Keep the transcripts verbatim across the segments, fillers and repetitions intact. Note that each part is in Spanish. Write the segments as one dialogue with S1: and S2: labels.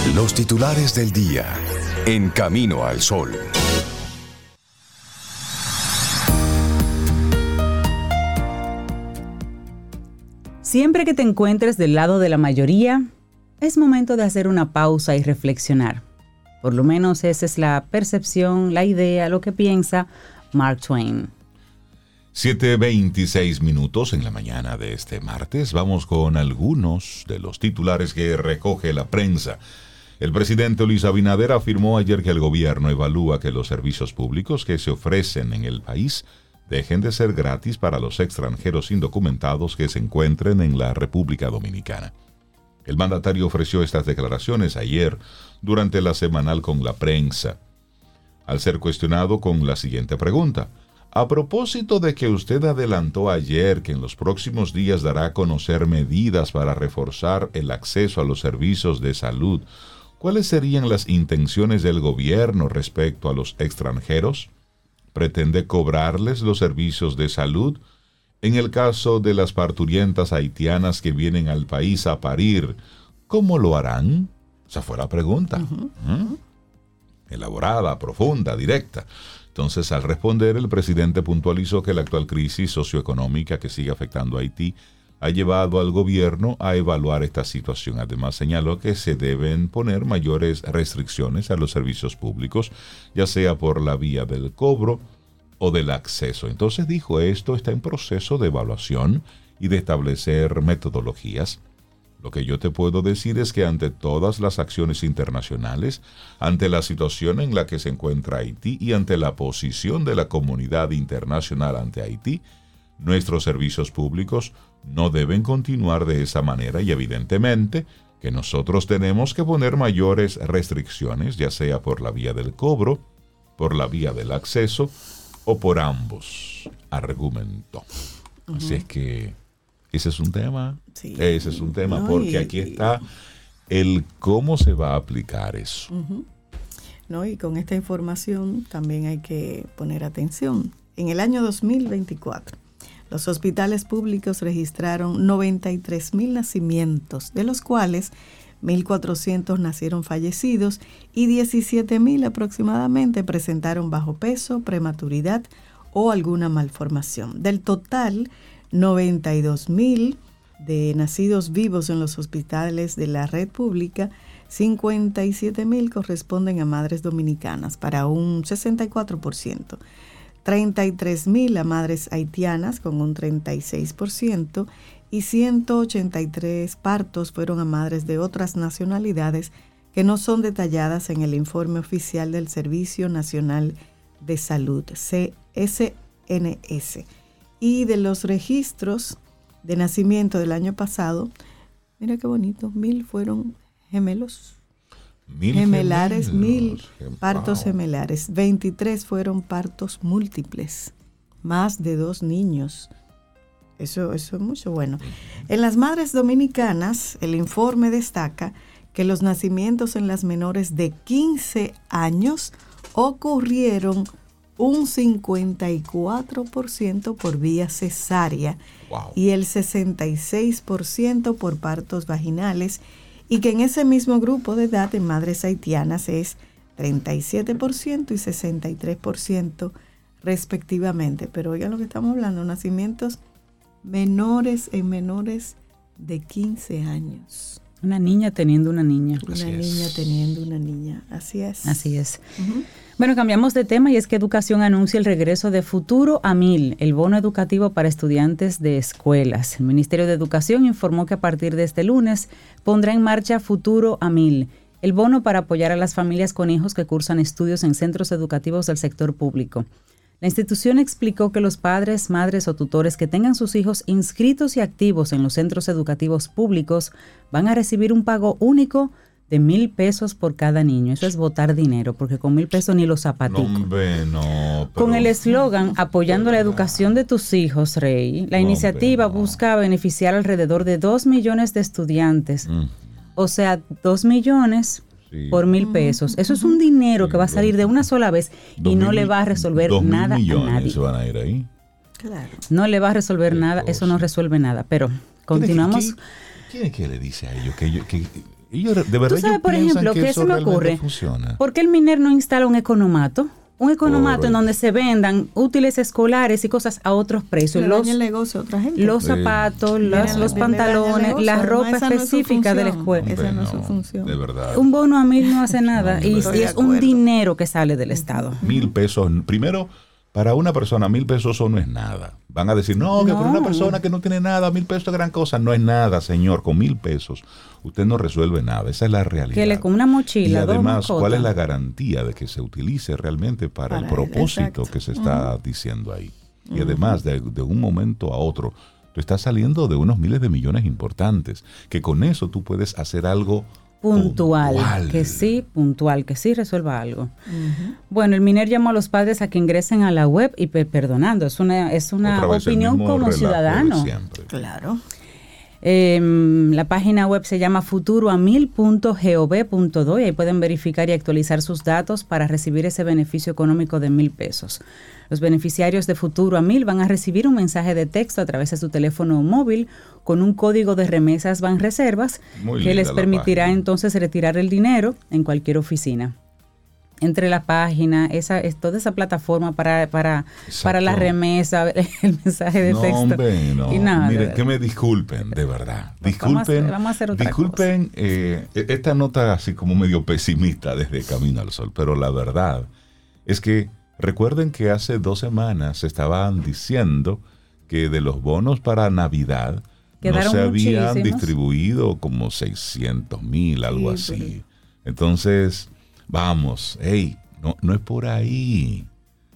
S1: Los titulares del día en Camino al Sol.
S2: Siempre que te encuentres del lado de la mayoría, es momento de hacer una pausa y reflexionar. Por lo menos esa es la percepción, la idea, lo que piensa Mark Twain.
S3: siete veintiséis minutos en la mañana de este martes. Vamos con algunos de los titulares que recoge la prensa. El presidente Luis Abinader afirmó ayer que el gobierno evalúa que los servicios públicos que se ofrecen en el país dejen de ser gratis para los extranjeros indocumentados que se encuentren en la República Dominicana. El mandatario ofreció estas declaraciones ayer durante la semanal con la prensa, al ser cuestionado con la siguiente pregunta. A propósito de que usted adelantó ayer que en los próximos días dará a conocer medidas para reforzar el acceso a los servicios de salud, ¿cuáles serían las intenciones del gobierno respecto a los extranjeros? ¿Pretende cobrarles los servicios de salud? En el caso de las parturientas haitianas que vienen al país a parir, ¿cómo lo harán? Esa fue la pregunta. Uh-huh. ¿Mm? Elaborada, profunda, directa. Entonces, al responder, el presidente puntualizó que la actual crisis socioeconómica que sigue afectando a Haití ha llevado al gobierno a evaluar esta situación. Además, señaló que se deben poner mayores restricciones a los servicios públicos, ya sea por la vía del cobro o del acceso. Entonces dijo, esto está en proceso de evaluación y de establecer metodologías. Lo que yo te puedo decir es que ante todas las acciones internacionales, ante la situación en la que se encuentra Haití y ante la posición de la comunidad internacional ante Haití, nuestros servicios públicos no deben continuar de esa manera y evidentemente que nosotros tenemos que poner mayores restricciones, ya sea por la vía del cobro, por la vía del acceso o por ambos, argumentó. Uh-huh. Así es que ese es un tema, sí. ese es un tema no, porque y, aquí está el cómo se va a aplicar eso.
S4: Uh-huh. No, y con esta información también hay que poner atención. En el año dos mil veinticuatro, los hospitales públicos registraron noventa y tres mil nacimientos, de los cuales mil cuatrocientos nacieron fallecidos y diecisiete mil aproximadamente presentaron bajo peso, prematuridad o alguna malformación. Del total, noventa y dos mil de nacidos vivos en los hospitales de la red pública, cincuenta y siete mil corresponden a madres dominicanas, para un sesenta y cuatro por ciento. treinta y tres mil a madres haitianas, con un treinta y seis por ciento, y ciento ochenta y tres partos fueron a madres de otras nacionalidades que no son detalladas en el informe oficial del Servicio Nacional de Salud, C S N S. Y de los registros de nacimiento del año pasado, mira qué bonito, mil fueron gemelos. Mil gemelares, gemelos. mil partos wow. gemelares, veintitrés fueron partos múltiples, más de dos niños. Eso, eso es mucho bueno. En las madres dominicanas, el informe destaca que los nacimientos en las menores de quince años ocurrieron un cincuenta y cuatro por ciento por vía cesárea wow. y el sesenta y seis por ciento por partos vaginales, y que en ese mismo grupo de edad en madres haitianas es treinta y siete por ciento y sesenta y tres por ciento respectivamente. Pero oigan lo que estamos hablando, nacimientos menores en menores de quince años.
S2: Una niña teniendo una niña.
S4: Una
S3: Así
S4: niña
S3: es.
S4: teniendo una niña, así es.
S2: Así es.
S4: Uh-huh.
S2: Bueno, cambiamos de tema y es que Educación anuncia el regreso de Futuro a Mil, el bono educativo para estudiantes de escuelas. El Ministerio de Educación informó que a partir de este lunes pondrá en marcha Futuro a Mil, el bono para apoyar a las familias con hijos que cursan estudios en centros educativos del sector público. La institución explicó que los padres, madres o tutores que tengan sus hijos inscritos y activos en los centros educativos públicos van a recibir un pago único de mil pesos por cada niño. Eso es botar dinero, porque con mil pesos ni los zapaticos.
S3: No, hombre, no, pero...
S2: Con el eslogan apoyando la educación de tus hijos, Rey, la no, iniciativa hombre, no. busca beneficiar alrededor de dos millones de estudiantes. Mm. O sea, dos millones... Sí. Por mil pesos. Eso es un dinero sí, que va a salir de una sola vez y no mil, le va a resolver nada a nadie.
S3: Se van a ir ahí.
S4: Claro.
S2: No le va a resolver sí, nada, cosa. Eso no resuelve nada. Pero continuamos.
S3: ¿Quién es que le dice a ellos que, ellos, que Ellos de verdad
S2: ¿Tú sabes, por ejemplo,
S3: que
S2: qué
S3: eso
S2: se me ocurre?
S3: Funciona.
S2: ¿Por qué el MINER no instala un economato? Un economato
S3: Correcto.
S2: en donde se vendan útiles escolares y cosas a otros precios.
S4: Le
S2: Los,
S4: daña el negocio a otra gente.
S2: los
S3: Sí.
S2: zapatos,
S4: Viene
S2: las-
S4: la-
S2: los
S4: viene daña el
S2: pantalones,
S4: negocio.
S2: la
S4: Además,
S2: ropa
S4: esa no es su
S2: específica de la
S4: función.
S2: escuela.
S4: Esa no es su
S3: Hombre,
S4: función.
S3: De verdad.
S2: Un bono a mil no hace nada
S3: No,
S2: y,
S3: estoy
S2: y
S4: de
S2: es un
S4: acuerdo.
S2: dinero que sale del Estado.
S3: Mil pesos. Primero, para una persona, mil pesos eso no es nada. Van a decir, no, que
S2: No.
S3: para una persona que no tiene nada, mil pesos es gran cosa. No es nada, señor. Con mil pesos usted no resuelve nada. Esa es la realidad.
S2: Que le con una
S3: Y
S2: mochila, dos
S3: además,
S2: mascotas.
S3: ¿cuál es la garantía de que se utilice realmente para, el
S4: Para el-
S3: propósito
S4: exacto.
S3: que se está diciendo ahí? Y además, de, de un momento a otro, tú estás saliendo de unos miles de millones importantes, que con eso tú puedes hacer algo
S2: puntual,
S3: puntual.
S2: que sí, puntual, que sí resuelva algo. Uh-huh. Bueno, el MINER llamó a los padres a que ingresen a la web y pe- perdonando, es una, es una opinión como ciudadano.
S4: Claro.
S2: Eh, la página web se llama futuro a mil punto gov punto do y ahí pueden verificar y actualizar sus datos para recibir ese beneficio económico de mil pesos. Los beneficiarios de Futuro a Mil van a recibir un mensaje de texto a través de su teléfono móvil con un código de remesas Banreservas que les permitirá entonces retirar el dinero en cualquier oficina. Entre la página, esa, es toda esa plataforma para, para, para la remesa, el mensaje de
S3: no,
S2: texto.
S3: Hombre, no,
S2: y nada,
S3: miren, que me disculpen, de verdad.
S2: Pues
S3: disculpen,
S2: vamos a hacer, vamos a hacer otra
S3: disculpen eh, esta nota así como medio pesimista desde Camino al Sol, pero la verdad es que recuerden que hace dos semanas estaban diciendo que de los bonos para Navidad
S2: quedaron
S3: no se habían
S2: muchísimos.
S3: distribuido como seiscientos mil, algo
S4: Sí,
S3: así. Entonces, vamos, hey, no, no es por ahí.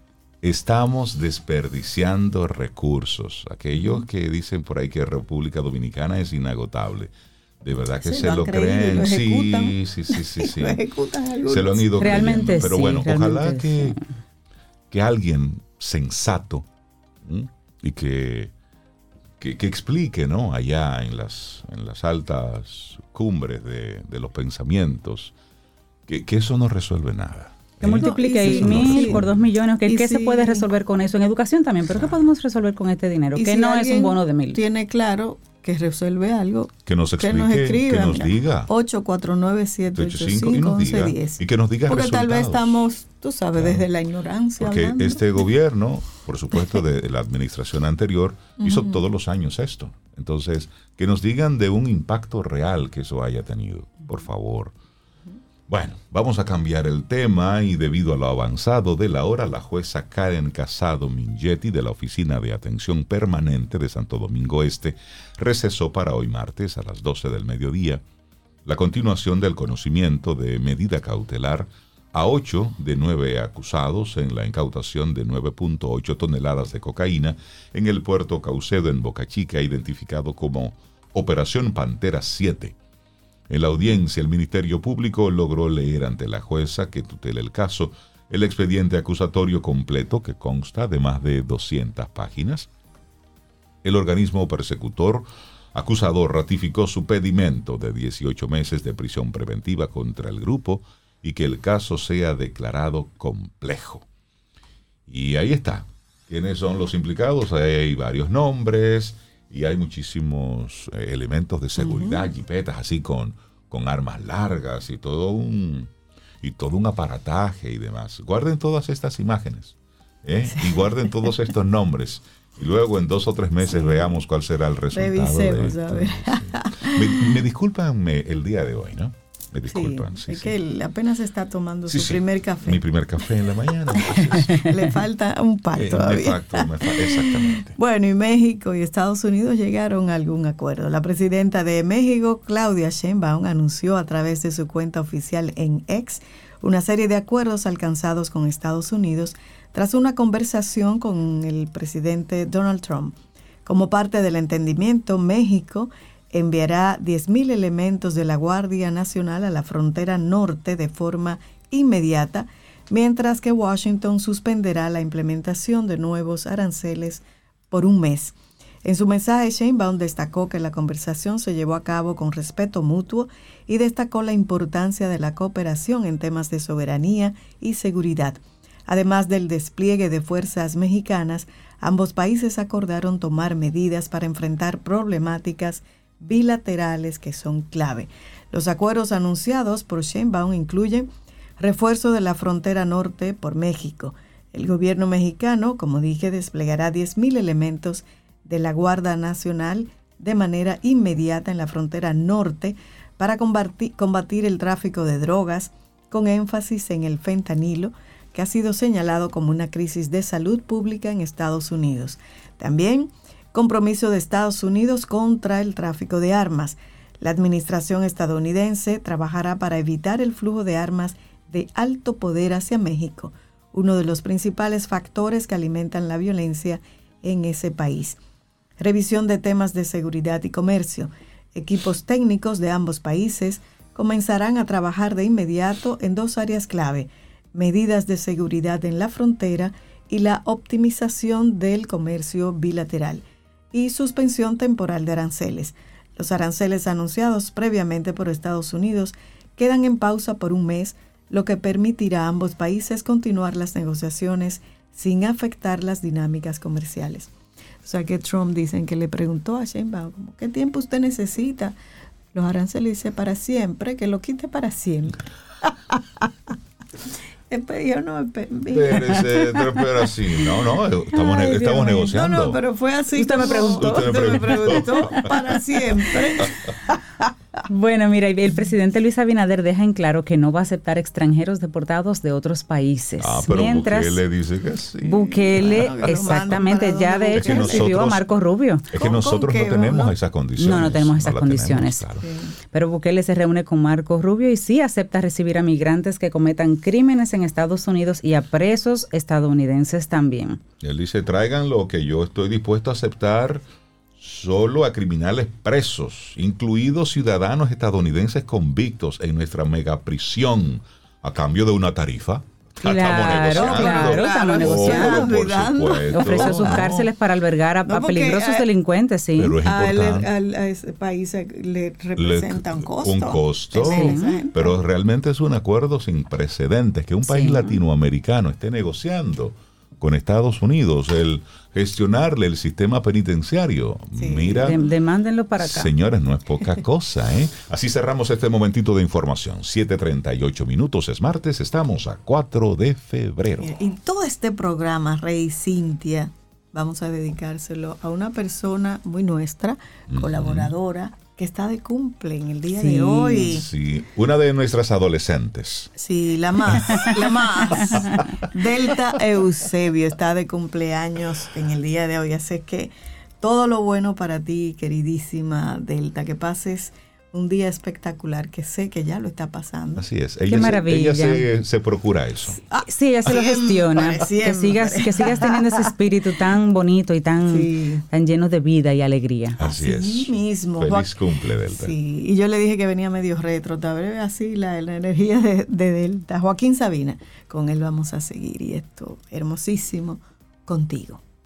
S3: Estamos desperdiciando recursos. Aquellos que dicen por ahí que República Dominicana es inagotable. De verdad que
S4: Sí,
S3: se
S4: lo
S3: lo,
S4: han creído y
S3: creen.
S4: lo
S3: Sí,
S4: ejecutan.
S3: sí, sí, sí, sí.
S4: Lo ejecutan algunos.
S3: Se lo han ido
S2: Realmente
S3: creyendo. Pero
S2: sí,
S3: bueno, ojalá
S2: realmente
S3: que,
S2: sí.
S3: que alguien sensato ¿m? y que, que, que explique, ¿no? Allá en las, en las altas cumbres de, de los pensamientos, que, que eso no resuelve nada.
S2: Que
S3: ¿eh?
S2: multiplique
S4: No, y sí,
S2: mil
S4: sí.
S2: por dos millones. ¿Qué,
S4: Y
S2: ¿qué se
S4: sí.
S2: puede resolver con eso? En educación también, pero ¿qué podemos resolver con este dinero?
S4: Y
S2: Que
S4: si
S2: no es un
S4: alguien
S2: bono de mil.
S4: Tiene claro que resuelve algo,
S3: Que nos
S4: que
S3: explique,
S4: nos escriba,
S3: que nos
S4: mira,
S3: diga.
S4: ocho cuatro nueve siete ocho
S3: y
S4: cinco
S3: nos
S4: once
S3: diga,
S4: diez.
S3: y que nos diga
S4: Porque
S3: resultados.
S4: tal vez estamos, tú sabes,
S3: Claro.
S4: desde la ignorancia
S3: Porque
S4: hablando.
S3: este gobierno, por supuesto, de la administración anterior, hizo todos los años esto. Entonces, que nos digan de un impacto real que eso haya tenido, por favor. Bueno, vamos a cambiar el tema y debido a lo avanzado de la hora, la jueza Karen Casado Mingetti de la Oficina de Atención Permanente de Santo Domingo Este recesó para hoy martes a las doce del mediodía la continuación del conocimiento de medida cautelar a ocho de nueve acusados en la incautación de nueve punto ocho toneladas de cocaína en el puerto Caucedo en Boca Chica, identificado como Operación Pantera siete. En la audiencia, el Ministerio Público logró leer ante la jueza que tutela el caso el expediente acusatorio completo que consta de más de doscientas páginas. El organismo persecutor acusador ratificó su pedimento de dieciocho meses de prisión preventiva contra el grupo y que el caso sea declarado complejo. Y ahí está. ¿Quiénes son los implicados? Hay varios nombres y hay muchísimos eh, elementos de seguridad, uh-huh. jipetas así con, con armas largas y todo un y todo un aparataje y demás. Guarden todas estas imágenes ¿eh? sí. y guarden todos estos nombres y luego en dos o tres meses sí. veamos cuál será el resultado.
S4: Revisemos,
S3: de
S4: a ver.
S3: Sí. Me, me disculpan me, el día de hoy, ¿no? Me disculpan.
S4: Sí,
S3: sí,
S4: es
S3: sí.
S4: que él apenas está tomando
S3: sí,
S4: su
S3: sí.
S4: primer café.
S3: Mi primer café en la mañana. Entonces,
S4: le falta un par
S3: eh,
S4: todavía.
S3: Me falta, me falta, exactamente.
S4: Bueno, y México y Estados Unidos llegaron a algún acuerdo. La presidenta de México, Claudia Sheinbaum, anunció a través de su cuenta oficial en X una serie de acuerdos alcanzados con Estados Unidos tras una conversación con el presidente Donald Trump. Como parte del entendimiento, México enviará diez mil elementos de la Guardia Nacional a la frontera norte de forma inmediata, mientras que Washington suspenderá la implementación de nuevos aranceles por un mes. En su mensaje, Sheinbaum destacó que la conversación se llevó a cabo con respeto mutuo y destacó la importancia de la cooperación en temas de soberanía y seguridad. Además del despliegue de fuerzas mexicanas, ambos países acordaron tomar medidas para enfrentar problemáticas bilaterales que son clave. Los acuerdos anunciados por Sheinbaum incluyen refuerzo de la frontera norte por México. El gobierno mexicano, como dije, desplegará diez mil elementos de la Guardia Nacional de manera inmediata en la frontera norte para combatir, combatir el tráfico de drogas, con énfasis en el fentanilo, que ha sido señalado como una crisis de salud pública en Estados Unidos. También compromiso de Estados Unidos contra el tráfico de armas. La administración estadounidense trabajará para evitar el flujo de armas de alto poder hacia México, uno de los principales factores que alimentan la violencia en ese país. Revisión de temas de seguridad y comercio. Equipos técnicos de ambos países comenzarán a trabajar de inmediato en dos áreas clave: medidas de seguridad en la frontera y la optimización del comercio bilateral, y suspensión temporal de aranceles. Los aranceles anunciados previamente por Estados Unidos quedan en pausa por un mes, lo que permitirá a ambos países continuar las negociaciones sin afectar las dinámicas comerciales. O sea que Trump dicen que le preguntó a Sheinbaum, ¿qué tiempo usted necesita? Los aranceles dice para siempre, que lo quite para siempre. Yo no,
S3: pero así, no, no, estamos, Ay, estamos negociando.
S4: No, no, pero fue así.
S2: Usted me preguntó.
S3: Usted me preguntó.
S4: Usted me preguntó para siempre.
S2: Bueno, mira, el presidente Luis Abinader deja en claro que no va a aceptar extranjeros deportados de otros países.
S3: Ah, pero
S2: Mientras,
S3: Bukele dice que sí.
S2: Bukele,
S4: Claro,
S2: exactamente, ya de hecho recibió a Marco Rubio.
S3: Es que nosotros no tenemos ¿no? esas condiciones.
S2: No, no tenemos esas
S3: no
S2: condiciones.
S3: Tenemos, claro.
S2: Sí. Pero Bukele se reúne con Marco Rubio y sí acepta recibir a migrantes que cometan crímenes en Estados Unidos y a presos estadounidenses también.
S3: Él dice, traigan lo que yo estoy dispuesto a aceptar solo a criminales presos, incluidos ciudadanos estadounidenses convictos en nuestra megaprisión, a cambio de una tarifa.
S2: Claro,
S3: estamos
S2: claro, estamos negociando.
S3: Oh, por supuesto.
S2: Ofreció sus cárceles para albergar a,
S4: No,
S2: a peligrosos
S4: a,
S2: delincuentes, sí.
S3: Pero es
S4: a,
S3: importante.
S4: él, a, a ese país le representa
S3: le,
S4: un costo.
S3: Un costo,
S4: sí.
S3: Pero realmente es un acuerdo sin precedentes que un país sí. latinoamericano esté negociando con Estados Unidos, el gestionarle el sistema penitenciario. Sí. Mira,
S2: de, demándenlo para acá.
S3: Señores, no es poca cosa, ¿eh? Así cerramos este momentito de información. siete treinta y ocho minutos, es martes, estamos a cuatro de febrero.
S4: Y todo este programa, Rey y Cintia, vamos a dedicárselo a una persona muy nuestra, uh-huh. colaboradora, que está de cumple en el día sí, de hoy.
S3: Sí, una de nuestras adolescentes.
S4: Sí, la más, la más. Delta Eusebio está de cumpleaños en el día de hoy, así que todo lo bueno para ti, queridísima Delta, que pases un día espectacular, que sé que ya lo está pasando.
S3: Así es.
S2: Qué
S3: ella
S2: maravilla.
S3: Se, ella se, se procura eso.
S2: Ah, sí, ella se lo gestiona. Que sigas, que sigas teniendo ese espíritu tan bonito y tan, sí. tan lleno de vida y alegría.
S3: Así, así
S4: es. mismo.
S3: Feliz cumple, Delta.
S4: Sí, y yo le dije que venía medio retro, tal así la, la energía de, de Delta. Joaquín Sabina, con él vamos a seguir y esto hermosísimo contigo.